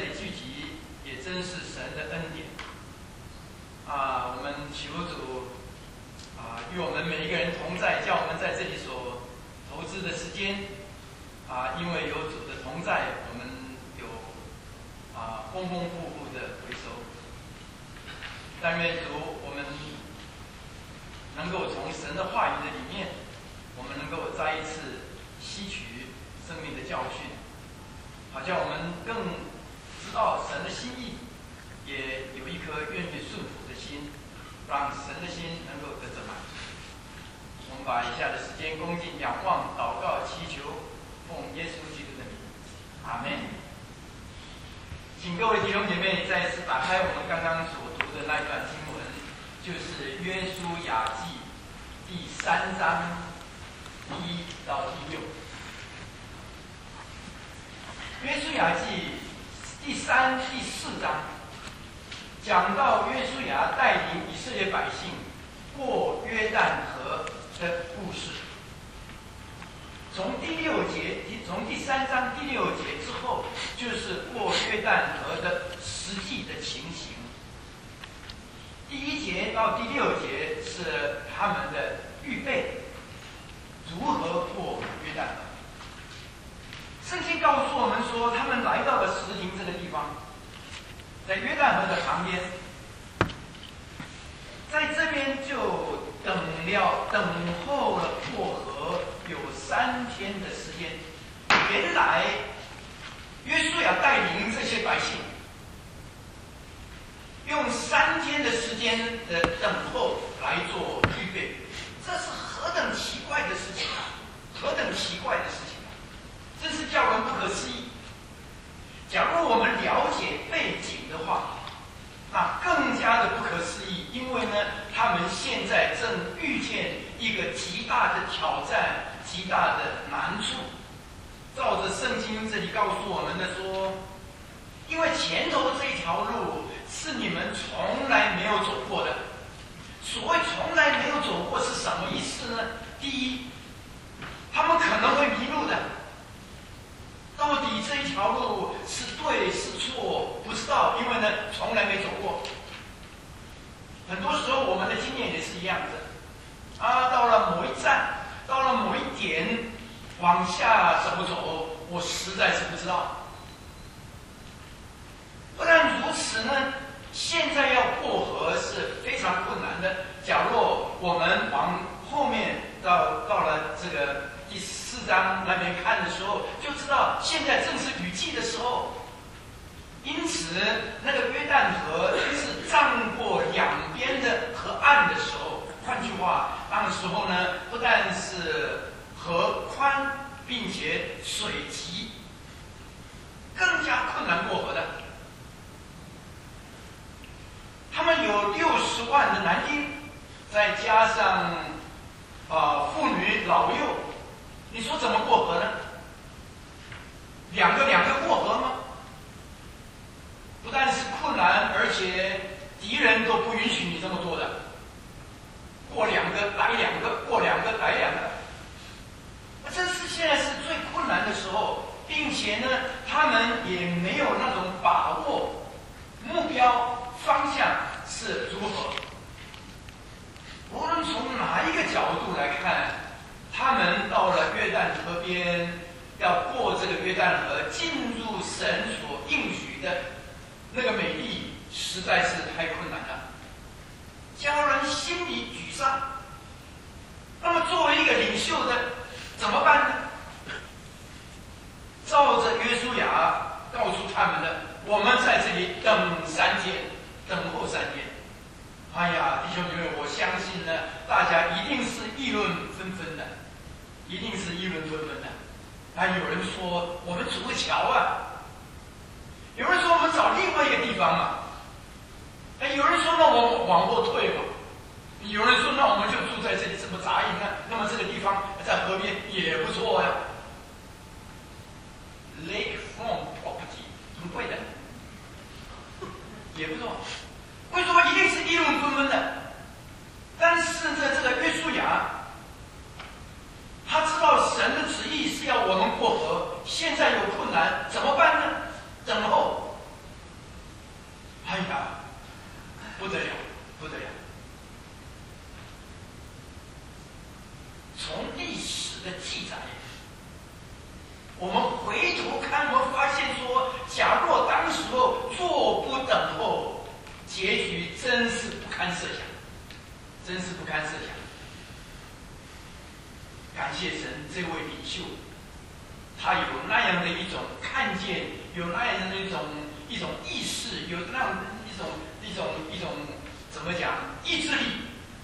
里聚集，也真是神的恩典。我们求主与我们每一个人同在，叫我们在这里所投资的时间因为有主的同在，我们有丰丰富富的回收。但愿主我们能够从神的话语的里面，我们能够再一次吸取生命的教训，好叫我们更知道神的心意，也有一颗愿意顺服的心，让神的心能够得着满足。我们把以下的时间恭敬仰望、祷告、祈求，奉耶稣基督的名，阿们。请各位弟兄姐妹再次打开我们刚刚所读的那段经文，就是约书亚记第3章第1到第6。约书亚记第3、第4章讲到约书亚带领以色列百姓过约旦河的故事。从第3章第6节之后，就是过约旦河的实际的情形。第1节到第6节是他们的预备，如何过约旦河。圣经告诉我们说，他们来到了什亭这个地方，在约旦河的旁边，在这边就等候了过河有3天的时间。原来约书亚带领这些百姓用3天的时间的等候来做预备，这是何等奇怪的事情啊！何等奇怪的事情啊！真是叫人不可思议。假如我们了解背景的话，那更加的不可思议，因为呢，他们现在正遇见一个极大的挑战、极大的难处。照着圣经这里告诉我们的说，因为前头这一条路是你们从来没有走过的。所谓从来没有走过是什么意思呢？第一，他们可能会迷路的。到底这一条路是对是错不知道，因为呢从来没走过。很多时候我们的经验也是一样的到了某一站，到了某一点，往下怎么走，我实在是不知道。不但如此呢，现在要过河是非常困难的。假若我们往后面到了这个第4章那边看的时候，就知道现在正是雨季的时候，因此那个约旦河是涨过两边的河岸的时候。换句话，那个时候呢，不但是河宽，并且水急，更加困难过河的。他们有60万的男丁，再加上妇女老幼，你说怎么过河呢？两个过河吗？不但是困难，而且敌人都不允许你这么做的。过2个来2个，过2个来2个，这是现在是最困难的时候，并且呢，他们也没有那种把握，目标方向是如何。无论从哪一个角度来看，他们到了约旦河边，要过这个约旦河，进入神所应许的那个美地，实在是太困难了，叫人心里沮丧。那么作为一个领袖的怎么办呢？照着约书亚告诉他们的，我们在这里等3天，等候3天。哎呀，弟兄姐妹，我相信呢，大家一定是议论纷纷的，一定是议论纷纷的。有人说我们筑个桥啊，有人说我们找另外一个地方嘛，有人说那我们往后退嘛，有人说那我们就住在这里，这么杂营啊，那么这个地方在河边也不错呀。Lakefront property 很贵的，也不错。为什么一定是议论纷纷的？但是呢，这个约书亚，他知道神的旨意是要我们过河，现在有困难怎么办呢？等候， 种意识，有那样一种怎么讲意志力，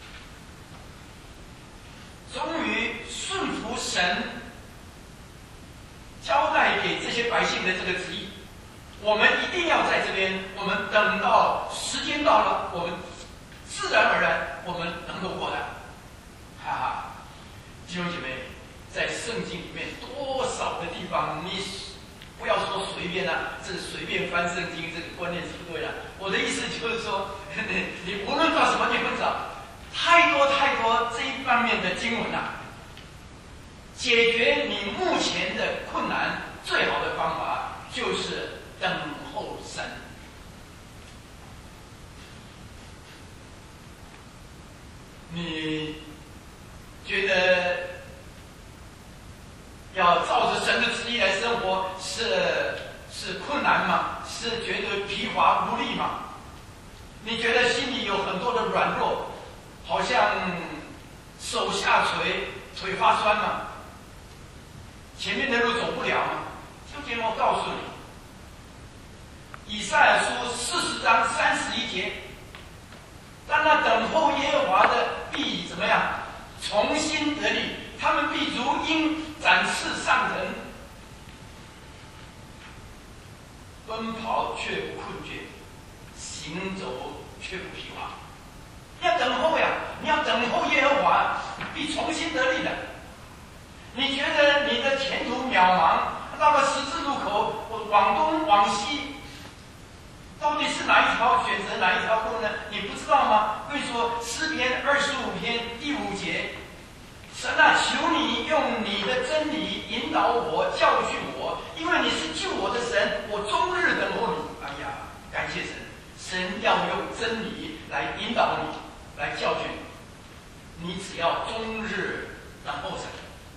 终于顺服神交代给这些百姓的这个旨意。我们一定要在这边，我们等到时间到了，我们自然而然我们能够过来。哈哈，弟兄姐妹，在圣经里面多少的地方，你不要说随便啊，这随便翻圣经这个观念是不对的。我的意思就是说，你无论到什么地方找，太多这一方面的经文啊，解决你目前的困难最好的方法就是等候神。你觉得要照着神的旨意来生活是困难吗？是觉得疲乏无力吗？你觉得心里有很多的软弱，好像手下垂，腿发酸吗？前面的路走不了吗？就这么告诉你，以赛亚书40章31节，但那等候耶和华的必怎么样？重新得力，他们必如鹰展翅上腾，奔跑却不困倦，行走却不疲乏。你要等候呀，你要等候耶和华，必重新得力的。你觉得你的前途渺茫，到了十字路口，往东往西，到底是哪一条选择哪一条路呢？你不知道吗？为说诗篇25篇第5节，神啊，求你用你的真理引导我，教训我，因为你是救我的神，我终日等候你。哎呀，感谢神，神要用真理来引导你，来教训你，你只要终日等候神。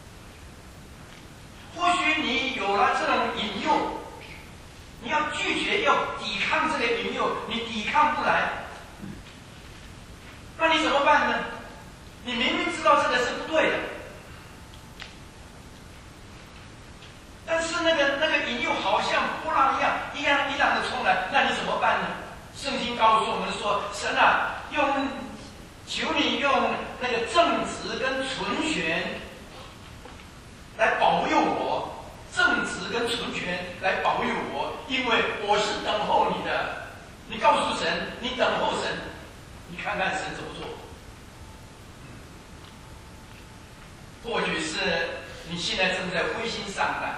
或许你有了这种引诱，你要拒绝，要抵抗这个引诱，你抵抗不来，那你怎么办呢？你明明知道这个是不对的，但是那个引诱好像波浪一样的冲来，那你怎么办呢？圣经告诉我们说，神啊，求你用那个正直跟纯全来保佑我，正直跟纯全来保佑我，因为我是等候你的。你告诉神，你等候神，你看看神怎么做。或许是你现在正在灰心丧胆，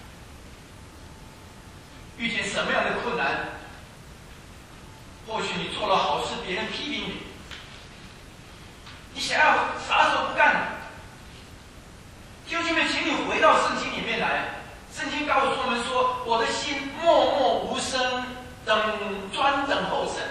遇见什么样的困难？或许你做了好事，别人批评你，你想要撒手不干。弟兄们，请你回到圣经里面来。圣经告诉我们说：“我的心默默无声，专等候神，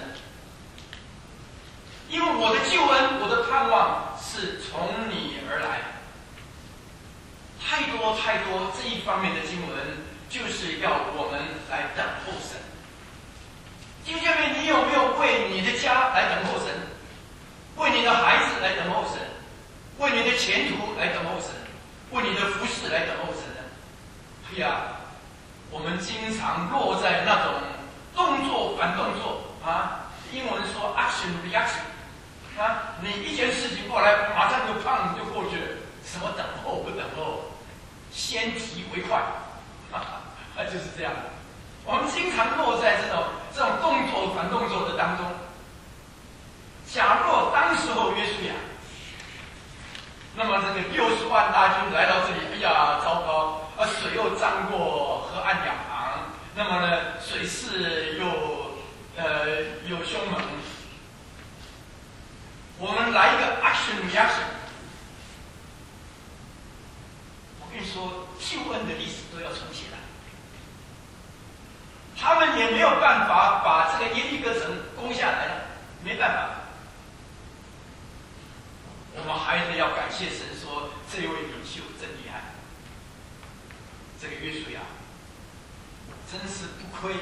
因为我的救恩，我的盼望是从你而来。”太多这一方面的经文，就是要我们来等候神。弟兄们，你有没有为你的家来等候神？为你的孩子来等候神？为你的前途来等候神？为你的服侍来等候神呢？哎呀，我们经常落在那种动作反动作啊，英文说 action reaction 啊，你一件事情过来，马上就就过去了。什么等候不等候？先急为快，就是这样。我们经常落在这种动作反动作的当中。假若当时候约书亚，那么这个60万大军来到这里，哎呀，糟糕！水又涨过河岸两旁，那么呢，水势又凶猛。我们来一个 action reaction。我跟你说，救恩的历史都要重写了。他们也没有办法把这个耶利哥城攻下来了，没办法。我们还是要感谢神说，这位领袖真厉害，这个约书亚真是不亏，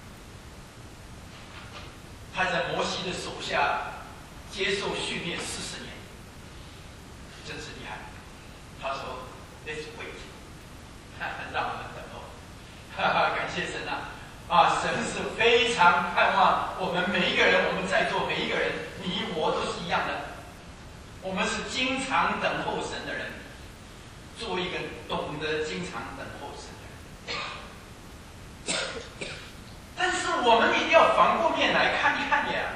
他在摩西的手下接受训练40年，真是厉害。他说 ：“Let's wait， 让我们等候。”感谢神啊！神是非常盼望我们每一个人，我们在座每一个人，你我都是一样的。我们是经常等候神的人，做一个懂得经常等候神的人。但是我们一定要反过面来看一看呀。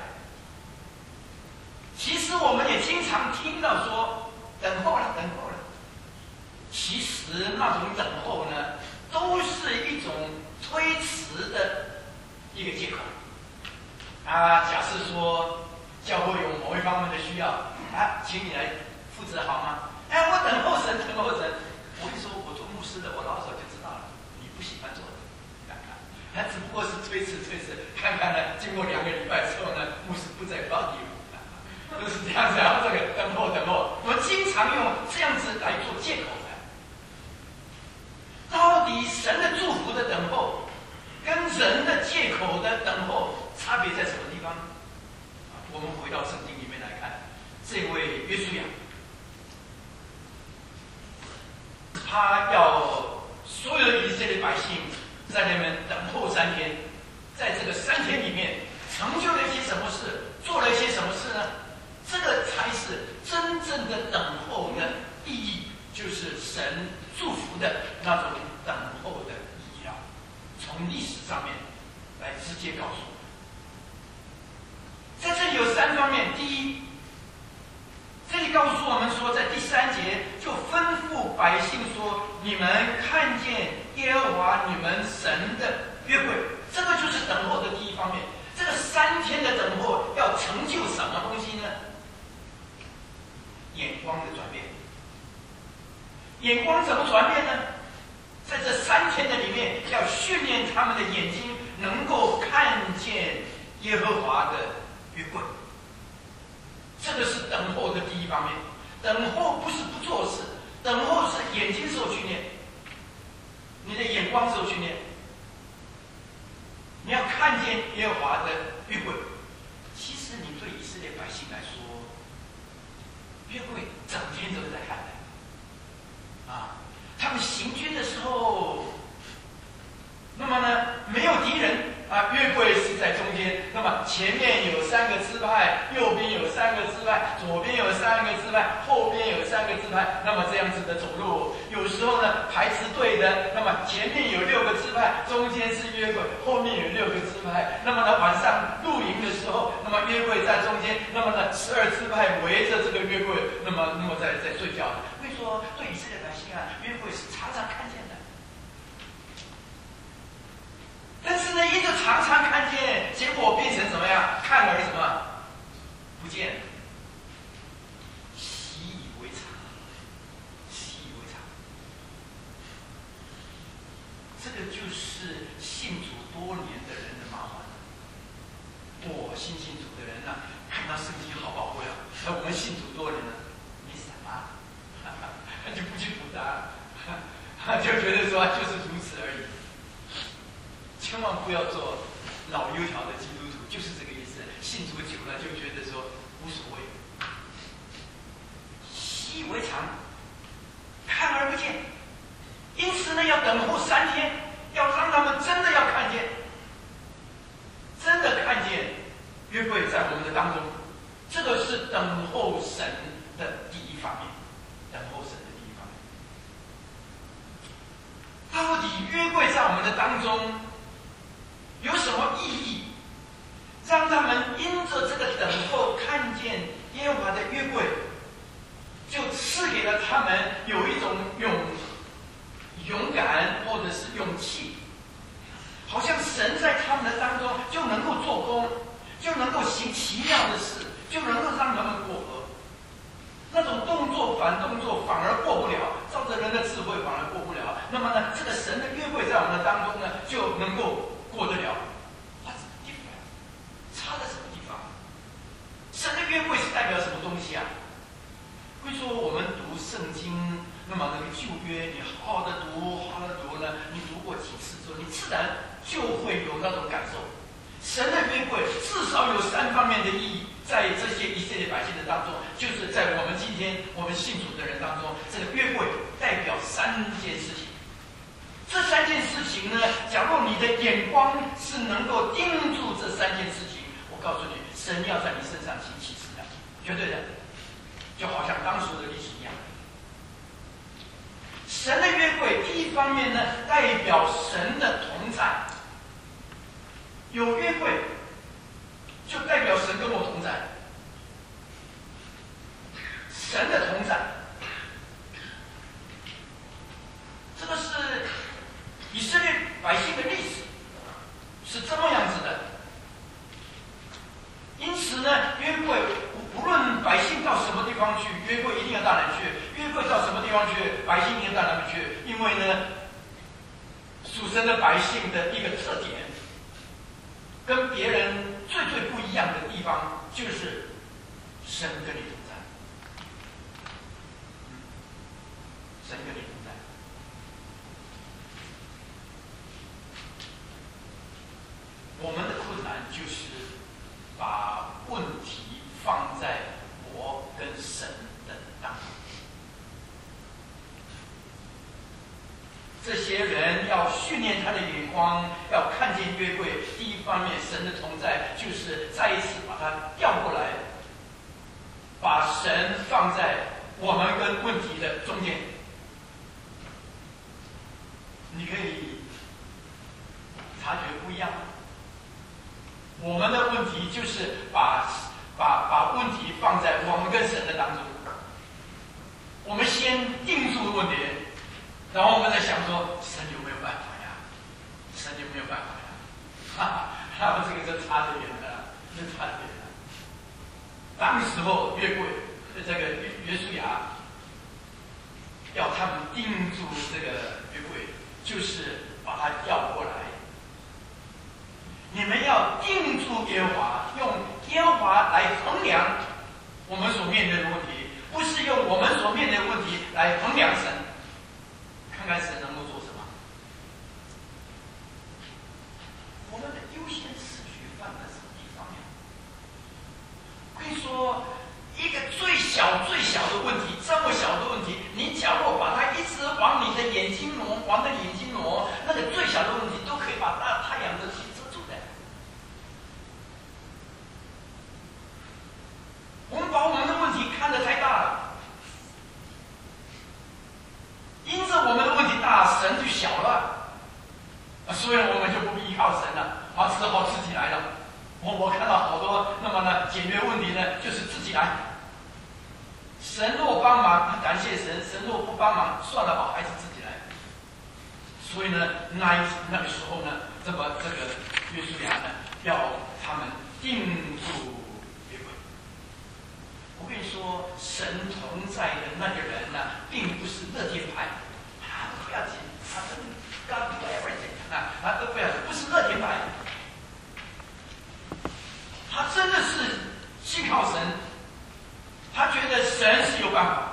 其实我们也经常听到说等候了，等候了。其实那种等候呢，都是一种推辞的一个借口。假设说教会有某一方面的需要，请你来负责好吗？我等候神，等候神。我跟你说，我做牧师的，我老早就知道了，你不喜欢做的，只不过是推辞，看看呢，经过2个礼拜之后呢，牧师不再报你了，都是这样子。然后这个等候，我们经常用这样子来做借口的。到底神的祝福的等候，跟人的借口的等候差别在什么地方？我们回到圣经里面来看，这位约书亚，他要所有的以色列百姓在那边等候3天，在这个3天里面成就了一些什么事，做了一些什么事呢？这个才是真正的等候的意义，就是神祝福的那种等候的意义啊。从历史上面来直接告诉我们，在这里有3方面。第一，这里告诉我们说，在第3节就吩咐百姓说：你们看见耶和华你们神的约柜，这个就是等候的第一方面。这个3天的等候要成就什么东西呢？眼光的转变。眼光怎么转变呢？在这3天的里面，要训练他们的眼睛，能够看见耶和华的约柜。这个是等候的第一方面。等候不是不做事，等候是眼睛受训练，你的眼光受训练。你要看见耶和华的约柜。其实你对以色列百姓来说，约柜整天都在看的。他们行军的时候，那么呢，没有敌人约柜是在中间，那么前面有3个支派，右边有3个支派，左边有3个支派，后边有3个支派，那么这样子的走路。有时候呢排着队的，那么前面有6个支派，中间是约柜，后面有6个支派。那么呢晚上露营的时候，那么约柜在中间，那么呢12支派围着这个约柜，那么在睡觉。所以说对以色列百姓约柜是常常看见的。但是呢，一直常常看见，结果变成怎么样？看而什么不见，习以为常，习以为常。这个就是信主多年的人的麻烦。新主的人看到圣经好宝贵啊，我们信主多年了，没什么，就不去补它，就觉得说就是如此而已。千万不要做老油条的基督徒，就是这个意思。信主久了就觉得说无所谓，习以为常，看而不见。因此呢，要等候3天，要让他们真的要看见，真的看见约柜在我们的当中。这个是等候神的第一方面，等候神的第一方面。到底约柜在我们的当中有什么意义？让他们因着这个等候看见耶和华的约柜，就赐给了他们有一种勇敢或者是勇气，好像神在他们的当中就能够做工，就能够行奇妙的事，就能够让他们过河。那种动作反动作反而过不了，照着人的智慧反而过不了。那么呢，这个神的约柜在我们的当中呢，就能够过得了。差在什么地方？神的约柜是代表什么东西啊？会说我们读圣经，那么那个旧约，你好好的读，好好的读呢，你读过几次之后，你自然就会有那种感受。神的约柜至少有3方面的意义，在这些以色列百姓的当中，就是在我们今天我们信主的人当中，这个约柜代表3件事情。这3件事情呢，假如你的眼光是能够盯住这 3件事情，我告诉你，神要在你身上行奇事的，绝对的，就好像当时的历史一样。神的约柜，第一方面呢，代表神的同在。有约柜，就代表神跟我同在。神的同在，这个是以色列百姓的历史，是这么样子的。因此呢，约柜无论百姓到什么地方去，约柜一定要到哪里去；约柜到什么地方去，百姓一定要到哪里去。因为呢，属神的百姓的一个特点，跟别人最不一样的地方，就是神跟你同在。神跟你同在。我们的困难就是把问题放在我跟神的当中。这些人要训练他的眼光，要看见约柜。第一方面，神的同在就是再一次把它调过来，把神放在我们跟问题的中间。你可以察觉不一样吗？我们的问题就是把问题放在我们跟神的当中。我们先定住问题，然后我们再想说，神有没有办法呀？神有没有办法呀？他们这个就差得远了，就差得远了。当时候约柜，这个约书亚要他们定住这个约柜，就是把它调过来。你们要定住耶和华，用耶和华来衡量我们所面对的问题，不是用我们所面对的问题来衡量神，看看神能够做什么。我们的优先次序放在什么地方呀？我跟你说，一个最小的问题，这么小的问题，你假如把它一直往你的眼睛挪，那个最小的问题都可以把大太阳的气遮住的。我们把我们的问题看得太大了，因着我们的问题大，神就小了，所以我们就不依靠神了，只好自己来了。我看到好多，那么呢，解决问题呢，就是自己来。神若帮忙，感谢神；神若不帮忙，算了吧，还是自己来。所以呢，那个时候呢，这个约书亚呢，要他们定住约柜。我跟你说，神同在的那个人呢，并不是乐天派，他不要紧，他真 God do everything 他都不要紧，不是乐天派，他真的是信靠神，他觉得神是有办法。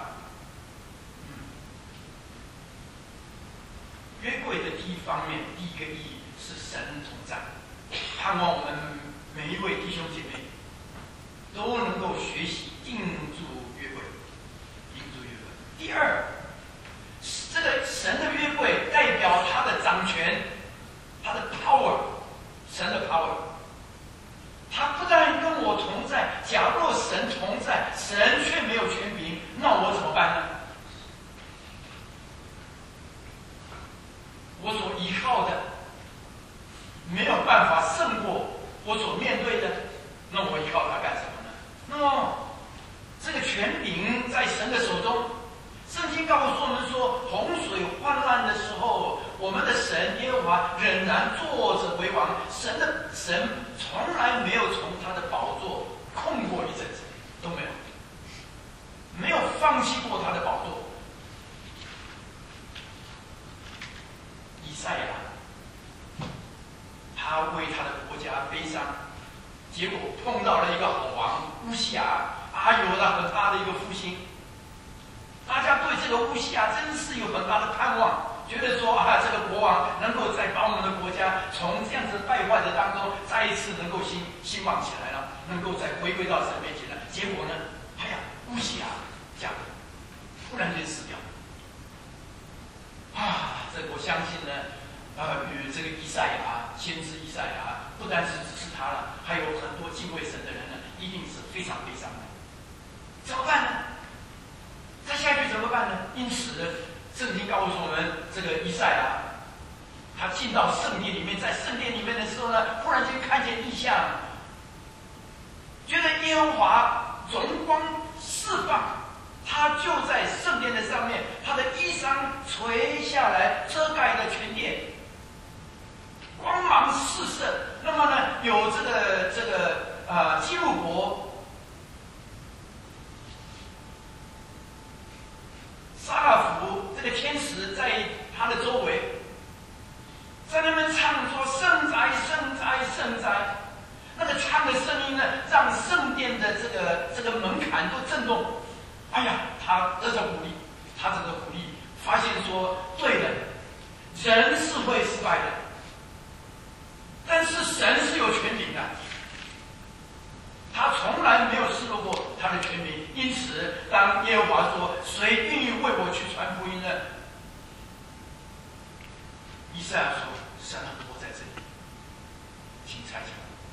约柜的第一方面，第一个意义是神同在，盼望我们每一位弟兄姐妹都能够学习定住约柜，定住约柜。第二，这个神的约柜代表他的掌权，他的 power， 神的 power。他不但跟我同在，假若神同在，神却没有权柄，那我怎么办呢？我所依靠的没有办法胜过我所面对的，那我依靠他干什么呢？那么这个权柄在神的手中。圣经告诉我们说，洪水泛滥的时候，我们的神耶和华仍然坐着为王。神从来没有从他的宝座空过一阵子，都没有，没有放弃过他的宝座。以赛亚，他为他的国家悲伤，结果碰到了一个好王乌西雅，有了很大的一个复兴。大家对这个乌西雅真是有很大的盼望，觉得说这个国王能够再把我们的国家从这样子败坏的当中再一次能够兴旺起来了，能够再回归到神面前了。结果呢，乌西雅这样突然间死掉。这我相信呢，与这个以赛亚先知以赛亚，不单是指示他了，还有很多敬畏神的人呢，一定是非常悲伤的。怎么办呢？再下去怎么办呢？因此，圣经告诉我们，这个以赛亚，他进到圣殿里面，在圣殿里面的时候呢，忽然间看见异象，觉得耶和华荣光释放。他就在圣殿的上面，他的衣裳垂下来，遮盖了全殿，光芒四射。那么呢，有这个基路伯、撒拉弗这个天使在他的周围，在那边唱说：“圣哉，圣哉，圣哉！”那个唱的声音呢，让圣殿的这个门槛都震动。哎呀，他得着鼓励，他这个鼓励发现说，对的，人是会失败的，但是神是有权柄的，他从来没有失落过他的权柄。因此，当耶和华说：“谁愿意为我去传福音呢？”以赛亚说：“神啊，我在这里，请差遣我。”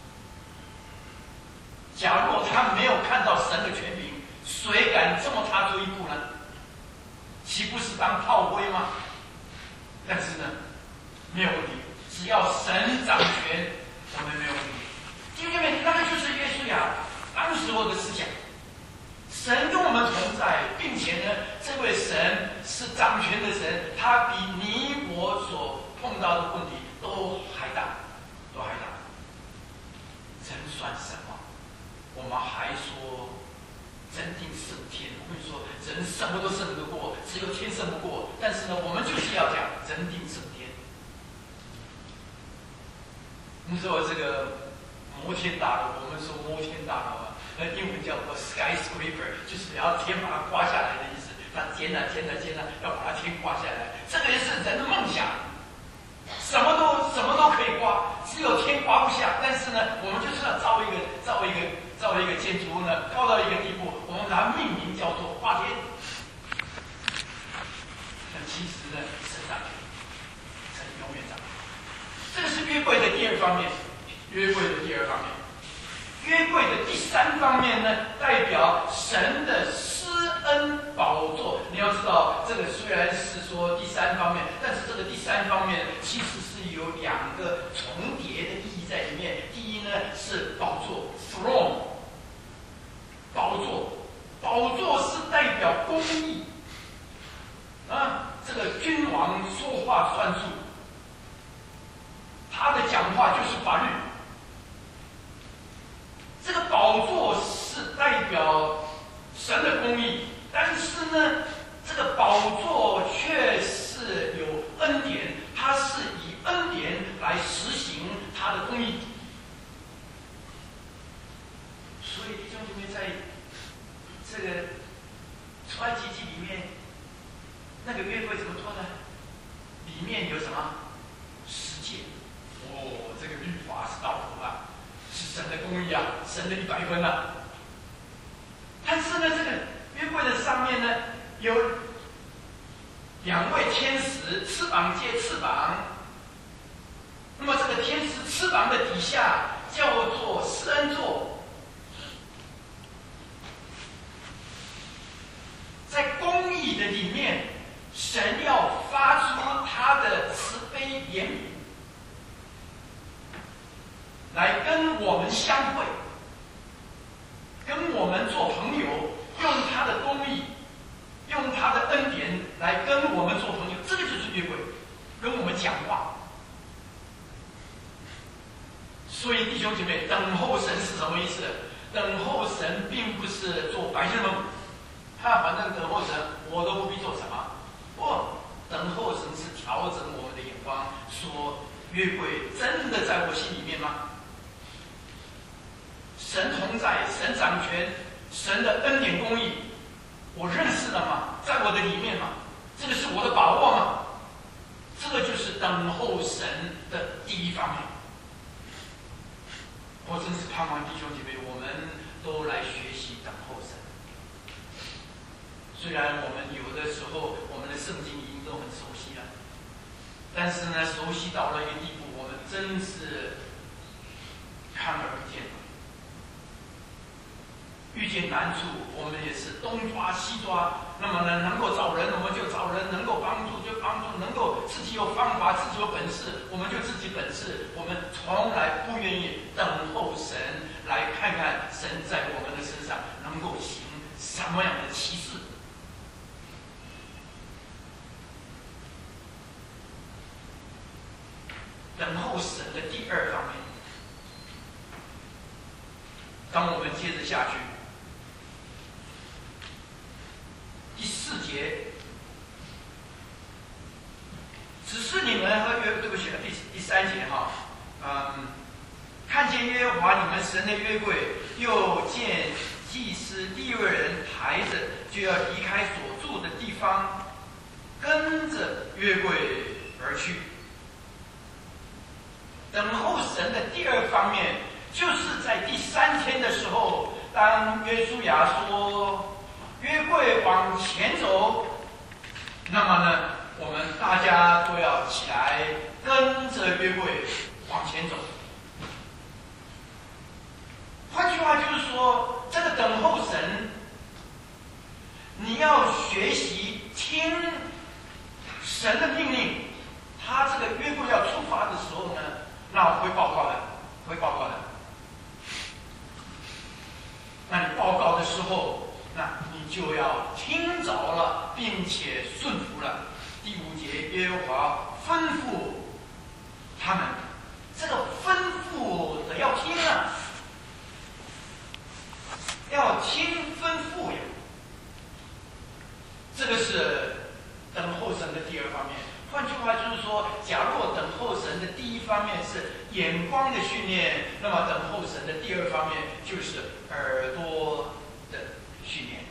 假若他没有看到神的权柄，谁敢这么踏出一步呢？岂不是当炮灰吗？但是呢，没有问题，只要神掌权，我们没有问题。弟兄姐妹，那个就是约书亚当时候的思想。神跟我们同在，并且呢，这位神是掌权的神，他比你我所碰到的问题都还大，都还大。人算什么？我们还说人定胜天。我跟你说，人什么都胜得过，只有天胜不过。但是呢，我们就是要讲人定胜天。你说这个摩天大楼，我们说摩天大楼啊，英文叫做 skyscraper， 就是要天把它刮下来的意思。它尖啊尖啊尖啊，要把它天刮下来。这个也是人的梦想，什么都可以刮，只有天刮不下。但是呢，我们就是要造一个建筑物呢，高到一个地步，我们把它命名叫做花天。但其实呢，神掌权，神永远掌权。这个是约柜的第二方面，约柜的第二方面。约柜的第三方面呢，代表神的施恩宝座。你要知道，这个虽然是说第三方面，但是这个第三方面其实是有两个重叠的意义在里面。第一呢是宝座 （throne）， 宝座是代表公义啊，这个君王说话算数，他的讲话就是法律。这个宝座是代表神的公义，但是呢，这个宝座却是有恩典，它是以恩典来实行它的公义。所以弟兄姐妹，在这个出埃及记里面，那个约柜怎么做呢？里面有什么十诫？哦，这个律法是道德啊。是神的公义啊，神的100分啊。但是呢，这个约柜的上面呢，有2位天使，翅膀接翅膀。那么这个天使翅膀的底下叫做施恩座。在公义的里面，神要发出他的慈悲怜悯，来跟我们相会，跟我们做朋友，用他的公义，用他的恩典来跟我们做朋友。这个就是约柜，跟我们讲话。所以弟兄姐妹，等候神是什么意思？等候神并不是做白日梦，反正等候神我都不必做什么。不，等候神是调整我们的眼光，说约柜真的在我心里面吗？神同在，神掌权，神的恩典公义，我认识了吗？在我的里面吗？这个是我的把握吗？这个就是等候神的第一方面。我真是盼望弟兄姐妹，我们都来学习等候神。虽然我们有的时候我们的圣经已经都很熟悉了，但是呢，熟悉到了一个地步，我们真是见难处，我们也是东抓西抓。那么呢，能够找人我们就找人，能够帮助就帮助，能够自己有方法、自己有本事，我们就自己本事。我们从来不愿意等候神来看看神在我们的身上能够行什么样的奇事。等候神的第二方面，当我们接着下去。第4节，只是你们和对不起，第3节看见耶和华你们神的约柜，又见祭司利未人抬着，就要离开所住的地方，跟着约柜而去。等候神的第二方面，就是在第3天的时候，当约书亚说约柜往前走，那么呢，我们大家都要起来跟着约柜往前走。换句话就是说，这个等候神，你要学习听神的命令。他这个约柜要出发的时候呢，那会报告的，会报告的。那你报告的时候，那你就要听着了，并且顺服了。第5节，耶和华吩咐他们，这个吩咐的要听啊，要听吩咐呀。这个是等候神的第二方面。换句话就是说，假若等候神的第一方面是眼光的训练，那么等候神的第二方面就是耳朵的训练。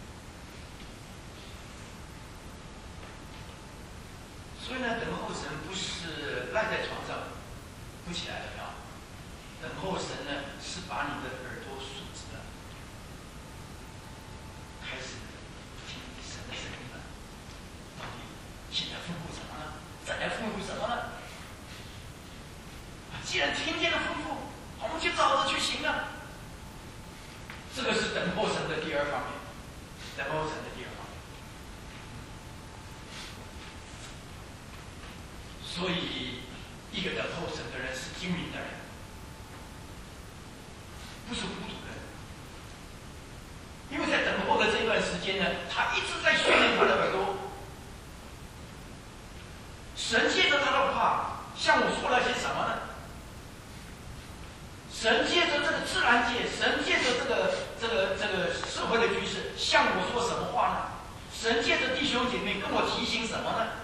所以呢，等候神不是赖在床上不起来的啊，等候神呢是把你的耳朵竖直了，开始听神的声音了。到底现在吩咐什么呢？再来吩咐什么呢？既然听见了吩咐，我们就照着去行了。这个是等候神的第二方面，等候神的第二方面。所以，一个等候神的人是精明的人，不是糊涂的人。因为在等候的这段时间呢，他一直在训练他的耳朵。神借着他的话向我说了些什么呢？神借着这个自然界，神借着这个社会的局势向我说什么话呢？神借着弟兄姐妹跟我提醒什么呢？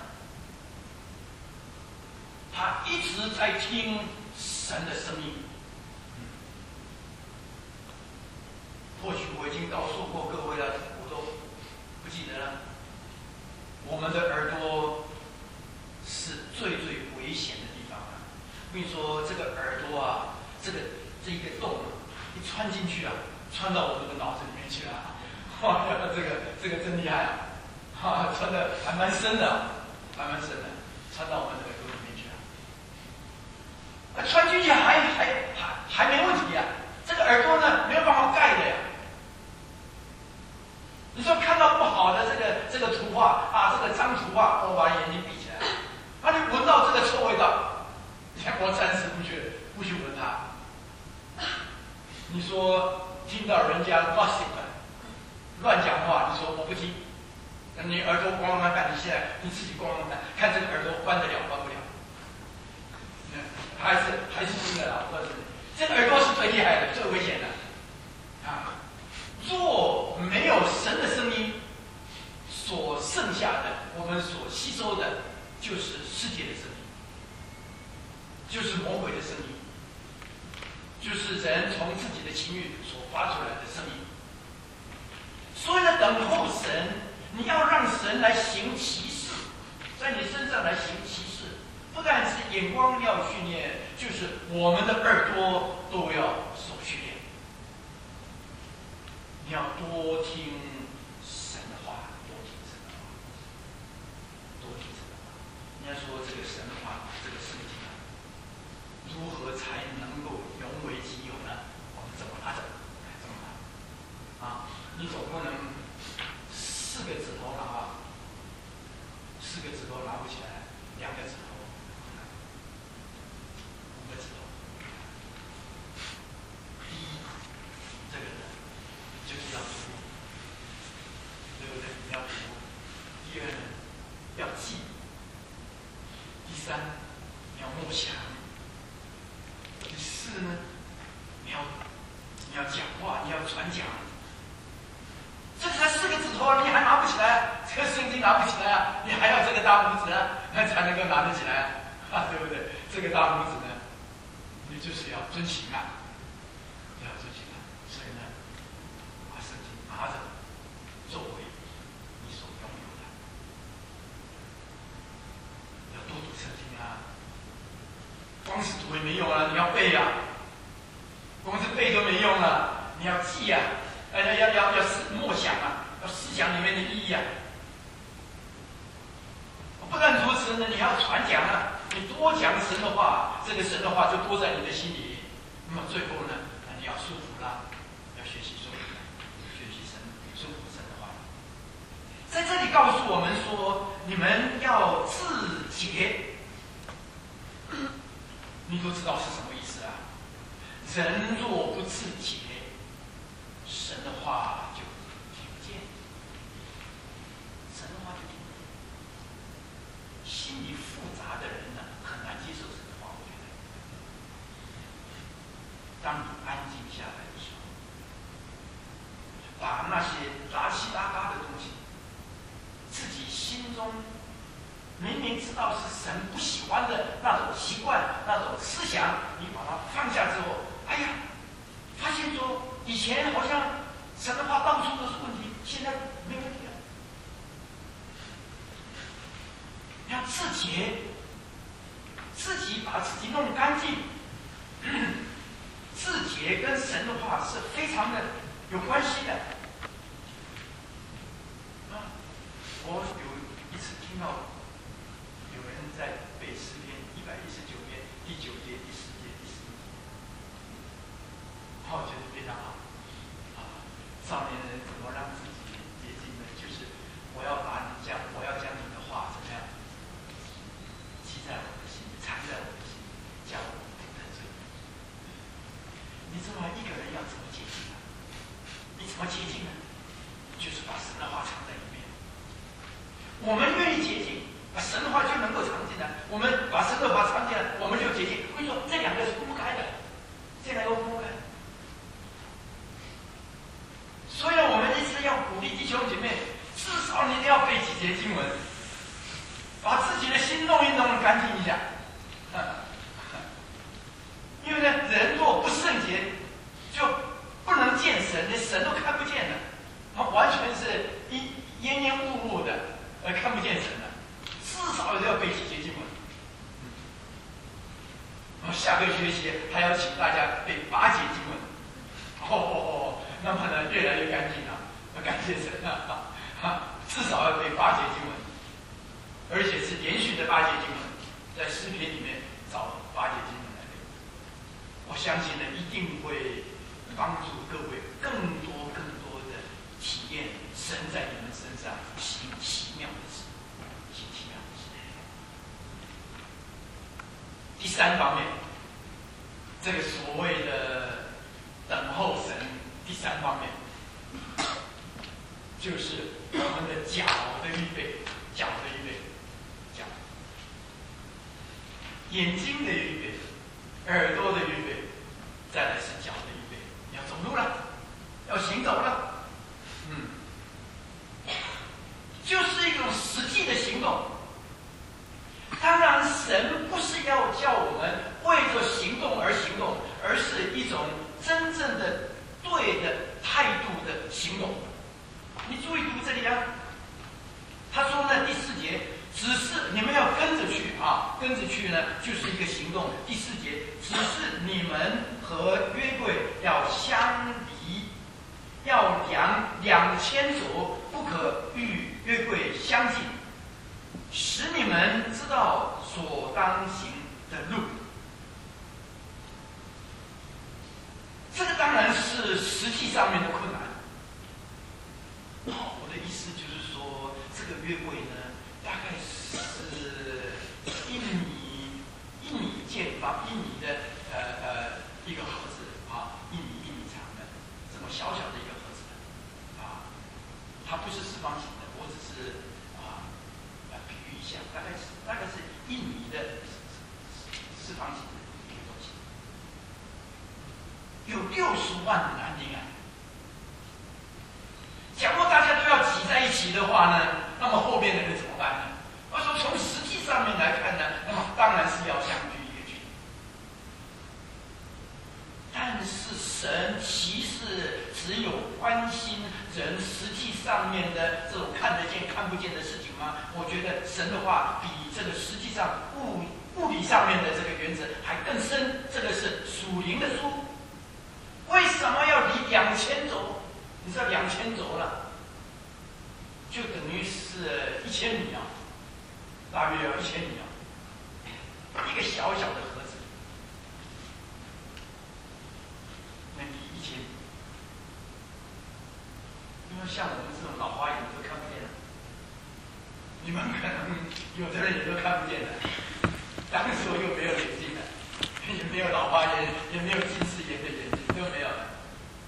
他一直在听神的声音。或许我已经告诉过各位了，我都不记得了。我们的耳朵是最危险的地方啊！我跟你说，这个耳朵啊，这一个洞啊，一穿进去啊，穿到我们的脑子里面去了。哇，这个真厉害啊！穿的还蛮深的，还蛮深的，穿到我们的耳朵里面去了。穿进去还没问题呀，这个耳朵呢没有办法盖的呀。你说看到不好的这个图画啊，这个脏图画，我把眼睛闭起来。那你闻到这个臭味道，我暂时不去闻它。你说听到人家 gossip 乱讲话，你说我不听，你耳朵光看，你现在你自己光看这个耳朵关得了关不了，还是听得了。我告诉你，这个耳朵是最厉害的，最危险的啊！若没有神的声音，所剩下的我们所吸收的，就是世界的声音，就是魔鬼的声音，就是人从自己的情欲所发出来的声音。所以呢，等候神，你要让神来行奇事，在你身上来行奇事，不但是眼光要训练，就是我们的耳朵都要受训练。你要多听神的话，多听神的话，多听神的话。人家说这个神话，这个圣经啊，如何才能够融为己有呢？我们怎么拿着？怎么拿？啊， 难讲。这才4个指头啊，你还拿不起来，这个圣经拿不起来啊，你还要这个大拇指啊，那才能够拿得起来啊，对不对？这个大拇指呢，你就是要遵行啊，要遵行啊。所以呢，把圣经拿着，作为你所拥有的，要多读圣经啊。光是读也没用啊，你要背啊。光是背都没用了，你要记啊，要默想啊，要思想里面的意义啊。不但如此呢，你要传讲啊，你多讲神的话，这个神的话就多在你的心里。那么最后呢，你要束缚了，要学习说，学习神束缚神的话。在这里告诉我们说，你们要自洁。你都知道是什么意思啊？人若不自洁，神的话就听不见，神的话就听不见。心里复杂的人呢，很难接受神的话。我觉得，当你安静下来的时候，把那些杂七杂八的东西，自己心中明明知道是神不喜欢的那种习惯、那种思想，你把它放下之后，哎呀，发现说以前好像神的话到处都是问题，现在没问题了。要自洁，自己把自己弄干净。自洁跟神的话是非常的有关系的。我有一次听到有人在背诗篇119篇第9节、第10节、第11节，我觉得非常好。少年人怎么让自己洁净呢？就是我要将你的话怎么样记在我的心里，藏在我的心里，叫我不得罪你。你知道一个人要怎么洁净呢？你怎么洁净呢？就是把神的话藏在里面。我们愿意洁净，把神的话就能够藏进来。我们把神的话藏进来，我们就洁净。我跟你说，这两个是分不开的，这两个分不开。所以呢，我们一直要鼓励弟兄姐妹，至少你都要背几节经文，把自己的心弄一弄干净一下。因为呢，人若不圣洁，就不能见神，连神都看不见的，他完全是烟烟雾雾的，看不见神的。至少都要背几节经文。那么下个学期还要请大家背8节经文。那么呢，越来越干净了，感谢神啊！至少要背8节经文，而且是连续的8节经文，在诗篇里面找8节经文来背。我相信呢，一定会帮助各位更多的体验神在你们身上行奇妙的事，行奇妙的事。第3方面，这个所谓的等候神。第3方面，就是我们的脚的预备，脚，眼睛的预备，耳朵的预备，再来是脚的预备。要走路了，要行走了，就是一种实际的行动。当然，神不是要叫我们为着行动而行动，而是一种真正的对的态度的行动。你注意读这里啊，他说呢，第4节，只是你们要跟着去啊，跟着去呢就是一个行动。第4节，只是你们和约柜要相离，要量2000肘，不可与约柜相近，使你们知道所当行的路。这个当然是实际上面的困难。我的意思就是说，这个约柜呢，大概是1米见方，1米的一个盒子啊，1米长的，这么小小的一个盒子啊，它不是四方形的，我只是比喻一下，大概是1米的四方形的一个东西。有60万的男丁啊， 起的话呢，那么后面的人怎么办呢？我说从实际上面来看呢，那么当然是要相距越距。但是神其实只有关心人实际上面的这种看得见看不见的事情吗？我觉得神的话比这个实际上物理上面的这个原则还更深。这个是属灵的书。为什么要离2000轴？你知道2000轴了，就等于是1000米啊，大约要1000米啊，一个小小的盒子，那离1000米。因为像我们这种老花眼都看不见了，你们可能有的人也都看不见了。当时我又没有眼镜了，也没有老花眼，也没有近视眼的眼睛，都没有了。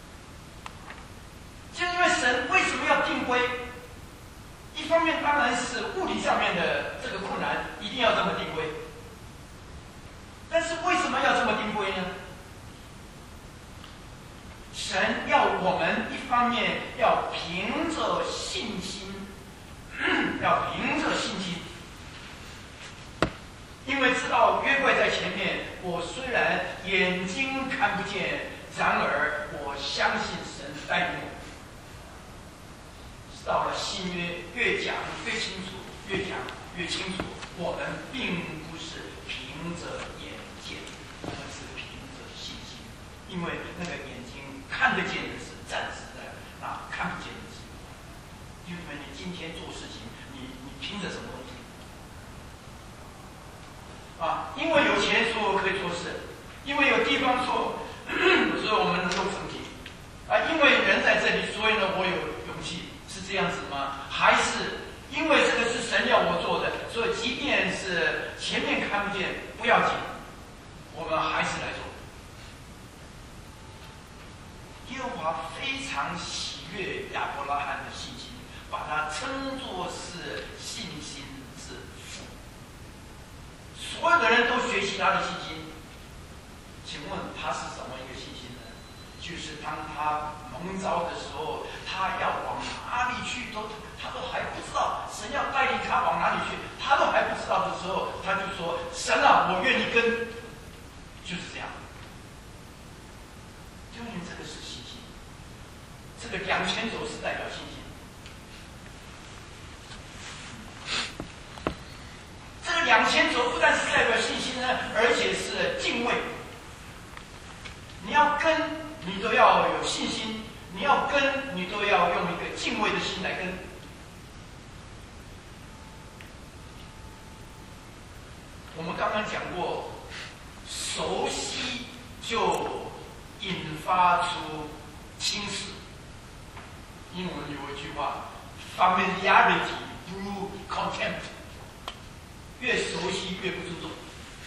就因为神为什么要定规？一方面当然是物理上面的这个困难，一定要这么定规。但是为什么要这么定规呢？神要我们一方面要凭着信心，要凭着信心，因为知道约柜在前面，我虽然眼睛看不见，然而我相信神带领我。到了新约，越讲越清楚，越讲越清楚，我们并不是凭着眼见，我们是凭着信心，因为那个眼睛看得见的是暂时的，那看不见的是。因为你今天做事情，你凭着什么东西？啊，因为有钱，所以我可以做事；因为有地方做，所以我们能够成绩。啊，因为人在这里，所以呢，我有勇气。是这样子吗？还是因为这个是神要我做的，所以即便是前面看不见不要紧，我们还是来做。耶和华非常喜悦亚伯拉罕的信心，把它称作是信心之父。所有的人都学习他的信心，请问他是什么一个信心呢？就是当他蒙召的时候，他要往哪里去他都还不知道，神要带领他往哪里去，他都还不知道的时候，他就说：“神啊，我愿意跟。”就是这样。因为这个是信心，这个2000轴是代表信心。这个2000轴不但是代表信心呢，而且是敬畏。你要跟，你都要有信心。你要跟，你都要用一个敬畏的心来跟。我们刚刚讲过，熟悉就引发出轻视。英文有一句话 ：“Familiarity brew contempt。”越熟悉越不注重。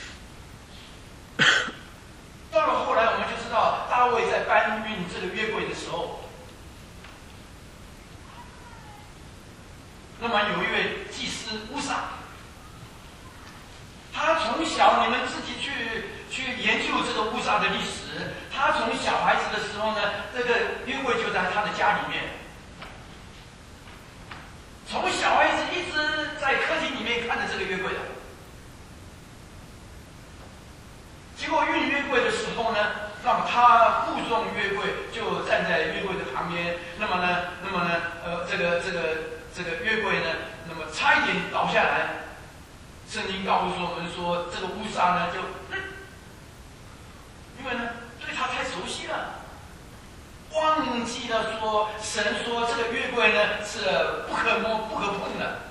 到了后来，我们就知道大卫在搬运这个约柜的时候，那么有一位祭司乌撒，他从小，你们自己去研究这个乌撒的历史。他从小孩子的时候呢，这个约柜就在他的家里面。从小孩子一直在客厅里面看着这个约柜的。结果运约柜的时候呢，那么他负重约柜，就站在约柜的旁边。那么呢，这个约柜呢，那么差一点倒下来。圣经告诉我们说，这个乌撒呢，因为呢对他太熟悉了，忘记了说神说这个约柜呢是不可摸、不可碰的，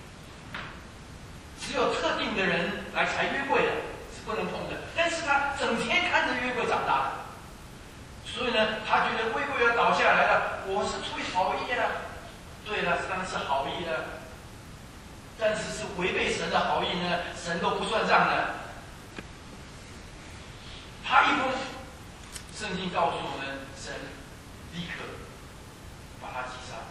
只有特定的人来抬约柜的。不能碰的，但是他整天看着约柜长大的，所以呢，他觉得约柜要倒下来了，我是出于好意的。对了，当然是好意的，但是是违背神的好意呢，神都不算账的。他一疯，圣经告诉我们，神立刻把他击杀。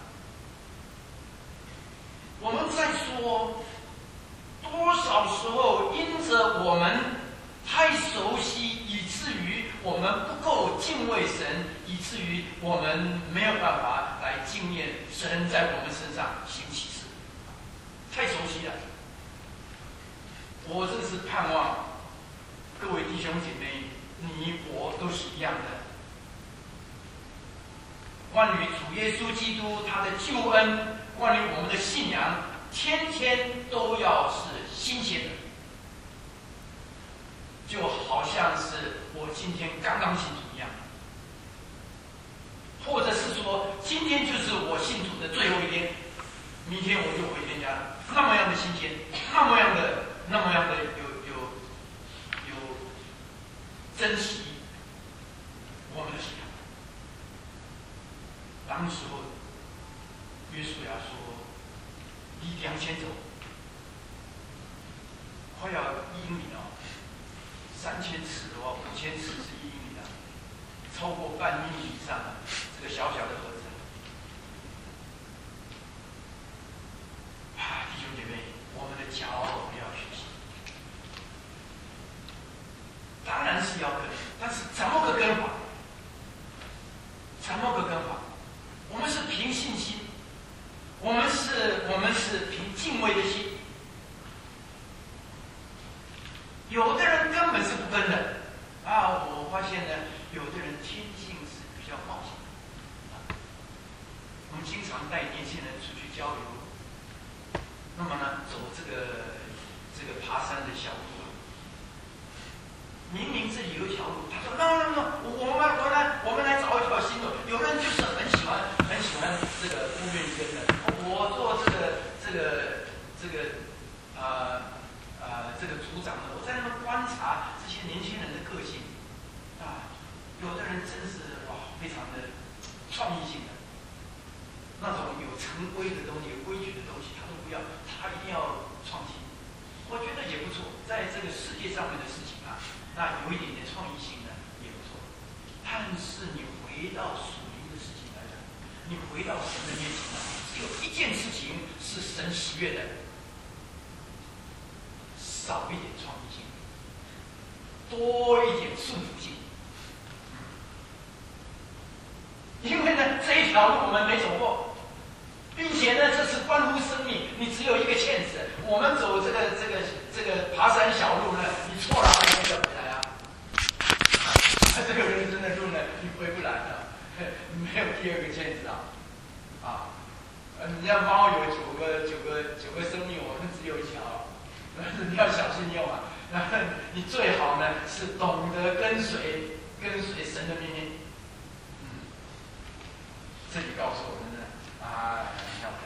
我们在说，多少时候因着我们太熟悉，以至于我们不够敬畏神，以至于我们没有办法来经验神在我们身上行奇事，太熟悉了。我这是盼望各位弟兄姐妹，你我都是一样的。关于主耶稣基督他的救恩，关于我们的信仰，天天都要是新鲜的，就好像是我今天刚刚信主一样，或者是说今天就是我信主的最后一天，明天我就回天家了，那么样的新鲜，那么样的有珍惜我们的信仰。当时候，约书亚说：“离2000走，快要1英里了，3000尺的话，5000尺是1英里了，超过半英里以上了。这个小小的河子，弟兄姐妹，我们的脚要学习，当然是要跟，但是怎么个跟法？怎么个跟法？我们是凭信心，我们是凭敬畏的心。有的人根本是不跟的啊！我发现呢，有的人天性是比较冒险的。我们经常带年轻人出去交流，那么呢，走这个爬山的小路啊，明明这里有一条路，他说 no， 我们来找一条新路。有人就是很喜欢这个乌面根的。我做这个组长的，我在那边观察这些年轻人的个性啊，有的人真是哇，非常的创意性的，那种有成规的东西、有规矩的东西，他都不要，他一定要创新。我觉得也不错，在这个世界上面的事情啊，那有一点点创意性的也不错。但是你回到属灵的事情来讲，你回到神的面前啊，只有一件事情是神喜悦的，少一点创意性，多一点顺服性。因为呢，这一条路我们没走过，并且呢，这是关乎生命，你只有一个堑子。我们走这个爬山小路呢，你错了，你就回来啊。这个人生的路呢，你回不来了，没有第二个堑子啊！你要猫有九个生命，我们只有1条，你要小心用啊。你最好呢是懂得跟随神的命令。这里告诉我们呢，要跟。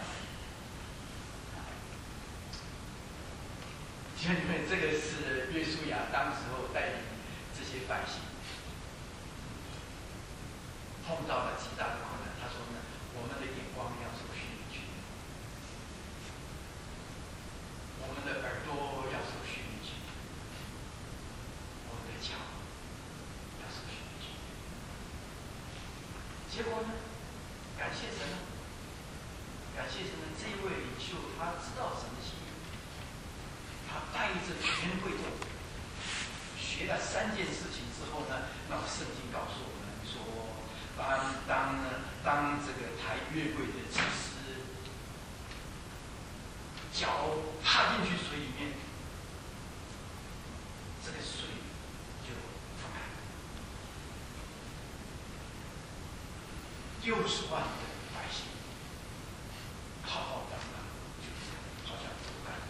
因为这个是约书亚当时候带领这些百姓碰到了极大的困难。他说呢，我们的眼光要受训练去，我们的耳朵要受训练去，我们的脚要受训练去。结果呢，感谢神呢，感谢神呢，这一位领袖他知道神的心意。他带着全会众学了3件事情之后呢，那么圣经告诉我们说，当这个抬约柜的祭司脚踏进去水里面，这个水就分开，60万的百姓浩浩荡荡，就这样好像走干了。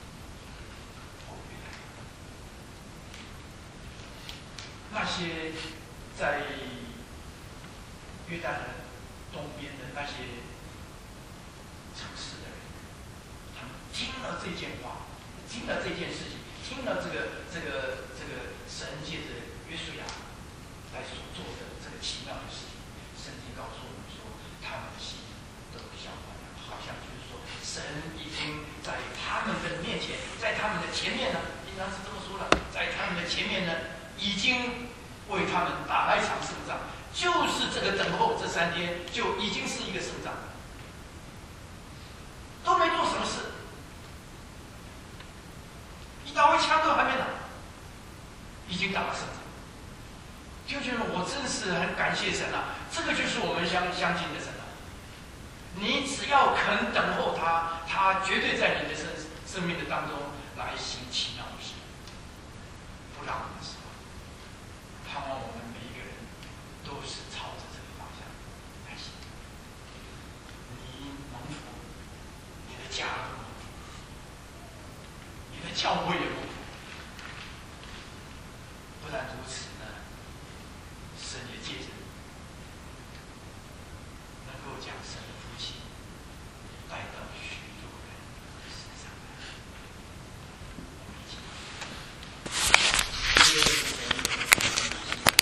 那些在约旦河东边的那些城市的人，他们听了这件话，听了这件事情，听了这个神借着约书亚来所做的这个奇妙的事情，圣经告诉我们说，他们的心都消化了，好像就是说，神已经在他们的面前，在他们的前面呢，应当是这么说了，在他们的前面呢，已经为他们打了一场胜仗，就是这个等候这3天就已经是一个胜仗，都没做什么事，一刀一枪都还没打，已经打了胜仗。 是很感谢神啊！这个就是我们相信的神啊！你只要肯等候他，他绝对在你的生命的当中来行奇妙的事，不让我们失望。